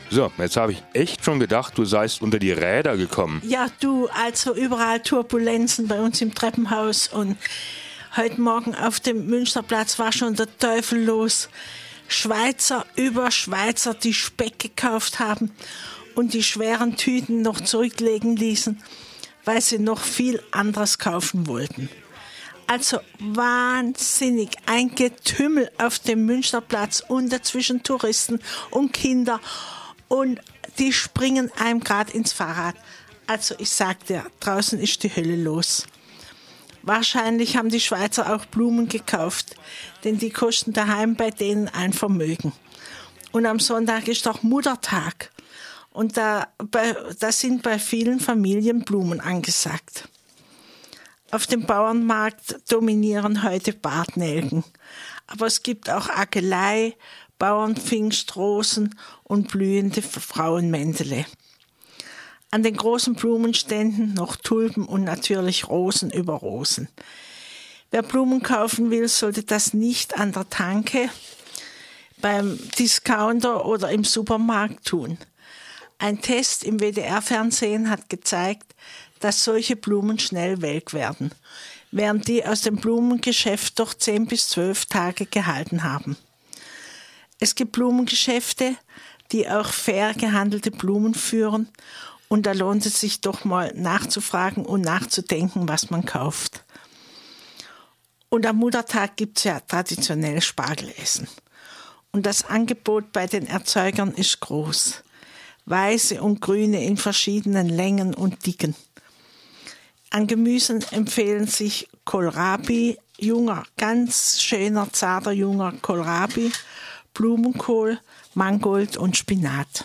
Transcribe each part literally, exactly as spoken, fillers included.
So, jetzt habe ich echt schon gedacht, du seist unter die Räder gekommen. Ja, du, also überall Turbulenzen bei uns im Treppenhaus und heute Morgen auf dem Münsterplatz war schon der Teufel los. Schweizer über Schweizer, die Speck gekauft haben und die schweren Tüten noch zurücklegen ließen, weil sie noch viel anderes kaufen wollten. Also wahnsinnig, ein Getümmel auf dem Münsterplatz und dazwischen Touristen und Kinder und die springen einem gerade ins Fahrrad. Also ich sag dir, draußen ist die Hölle los. Wahrscheinlich haben die Schweizer auch Blumen gekauft, denn die kosten daheim bei denen ein Vermögen. Und am Sonntag ist doch Muttertag und da, bei, da sind bei vielen Familien Blumen angesagt. Auf dem Bauernmarkt dominieren heute Bartnelken, aber es gibt auch Agelei, Bauernpfingstrosen und blühende Frauenmändele. An den großen Blumenständen noch Tulpen und natürlich Rosen über Rosen. Wer Blumen kaufen will, sollte das nicht an der Tanke, beim Discounter oder im Supermarkt tun. Ein Test im W D R-Fernsehen hat gezeigt, dass solche Blumen schnell welk werden, während die aus dem Blumengeschäft doch zehn bis zwölf Tage gehalten haben. Es gibt Blumengeschäfte, die auch fair gehandelte Blumen führen, und da lohnt es sich doch mal nachzufragen und nachzudenken, was man kauft. Und am Muttertag gibt es ja traditionell Spargelessen. Und das Angebot bei den Erzeugern ist groß. Weiße und grüne in verschiedenen Längen und Dicken. An Gemüsen empfehlen sich Kohlrabi, junger, ganz schöner, zarter, junger Kohlrabi, Blumenkohl, Mangold und Spinat.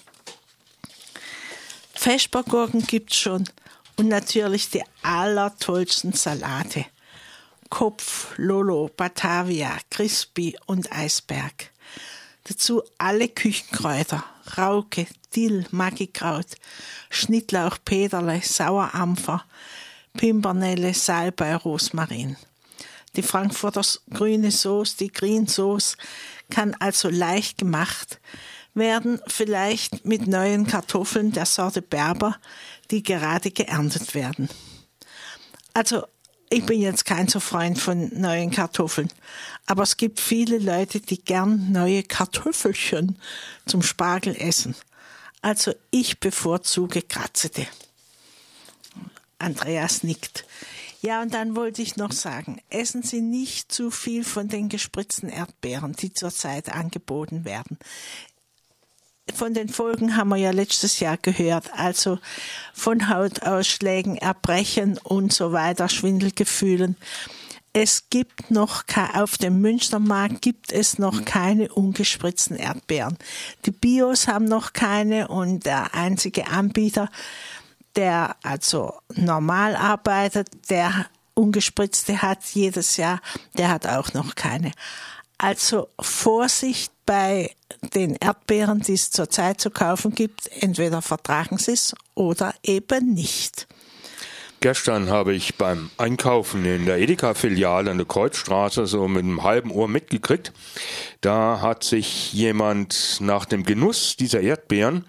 Vespergurken gibt's schon und natürlich die allertollsten Salate. Kopf, Lolo, Batavia, Crispy und Eisberg. Dazu alle Küchenkräuter, Rauke, Dill, Magikraut, Schnittlauch, Peterle, Sauerampfer, Pimpernelle, Salbei, Rosmarin. Die Frankfurter grüne Sauce, die Green Sauce, kann also leicht gemacht werden, vielleicht mit neuen Kartoffeln der Sorte Berber, die gerade geerntet werden. Also ich bin jetzt kein so Freund von neuen Kartoffeln, aber es gibt viele Leute, die gern neue Kartoffelchen zum Spargel essen. Also ich bevorzuge Kratzete. Andreas nickt. Ja, und dann wollte ich noch sagen, essen Sie nicht zu viel von den gespritzten Erdbeeren, die zurzeit angeboten werden. Von den Folgen haben wir ja letztes Jahr gehört, also von Hautausschlägen, Erbrechen und so weiter, Schwindelgefühlen. Es gibt noch, auf dem Münstermarkt gibt es noch keine ungespritzten Erdbeeren. Die Bios haben noch keine und der einzige Anbieter, der also normal arbeitet, der ungespritzte hat jedes Jahr, der hat auch noch keine. Also Vorsicht bei den Erdbeeren, die es zurzeit zu kaufen gibt. Entweder vertragen sie es oder eben nicht. Gestern habe ich beim Einkaufen in der Edeka-Filiale an der Kreuzstraße so mit einem halben Ohr mitgekriegt. Da hat sich jemand nach dem Genuss dieser Erdbeeren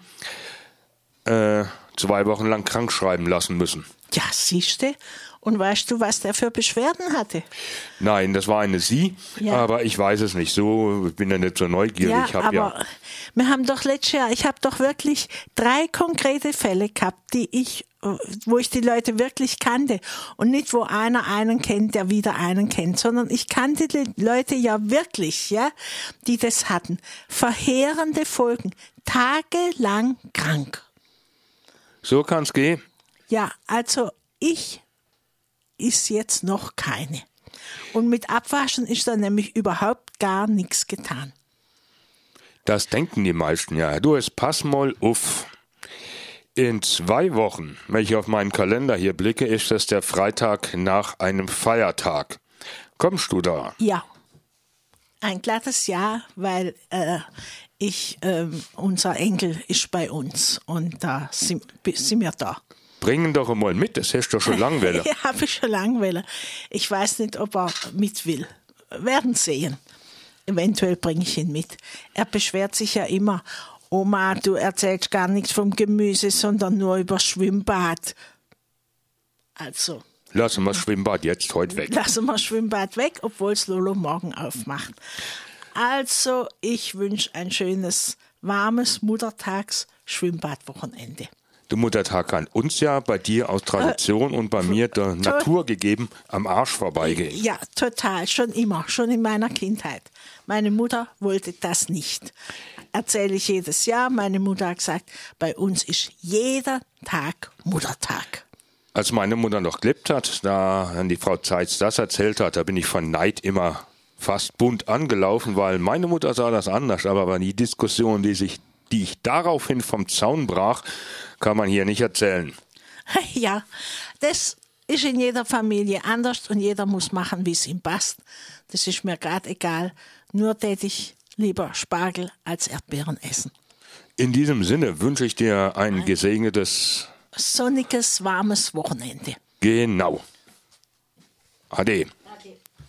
äh, zwei Wochen lang krank schreiben lassen müssen. Ja, siehste. Und weißt du, was der für Beschwerden hatte? Nein, das war eine Sie, ja. Aber ich weiß es nicht so, ich bin ja nicht so neugierig. Ja, ich hab aber ja wir haben doch letztes Jahr, ich habe doch wirklich drei konkrete Fälle gehabt, die ich, wo ich die Leute wirklich kannte und nicht, wo einer einen kennt, der wieder einen kennt, sondern ich kannte die Leute ja wirklich, ja, die das hatten. Verheerende Folgen, tagelang krank. So kann's gehen. Ja, also ich ist jetzt noch keine. Und mit Abwaschen ist da nämlich überhaupt gar nichts getan. Das denken die meisten ja. Du, es pass mal auf. In zwei Wochen, wenn ich auf meinen Kalender hier blicke, ist das der Freitag nach einem Feiertag. Kommst du da? Ja. Ein glattes Ja, weil äh, ich, äh, unser Enkel ist bei uns und da sind, sind wir da. Bring doch einmal mit, das hast du doch schon lange wollen. Ja, habe ich schon lange wollen. Ich weiß nicht, ob er mit will. Werden sehen. Eventuell bringe ich ihn mit. Er beschwert sich ja immer Oma, du erzählst gar nichts vom Gemüse, sondern nur über Schwimmbad. Also, Lassen wir Schwimmbad jetzt heute weg. lassen wir Schwimmbad weg, obwohl es Lolo morgen aufmacht. Also, ich wünsche ein schönes, warmes Muttertags-Schwimmbadwochenende. Der Muttertag kann uns ja bei dir aus Tradition äh, und bei mir der Natur gegeben am Arsch vorbeigehen. Ja, total, schon immer, schon in meiner Kindheit. Meine Mutter wollte das nicht. Erzähle ich jedes Jahr. Meine Mutter hat gesagt, bei uns ist jeder Tag Muttertag. Als meine Mutter noch gelebt hat, da an die Frau Zeitz das erzählt hat, da bin ich von Neid immer fast bunt angelaufen, weil meine Mutter sah das anders. Aber die Diskussion, die, sich, die ich daraufhin vom Zaun brach, kann man hier nicht erzählen. Ja, das ist in jeder Familie anders und jeder muss machen, wie es ihm passt. Das ist mir gerade egal. Nur tät ich lieber Spargel als Erdbeeren essen. In diesem Sinne wünsche ich dir ein gesegnetes, sonniges, warmes Wochenende. Genau. Ade.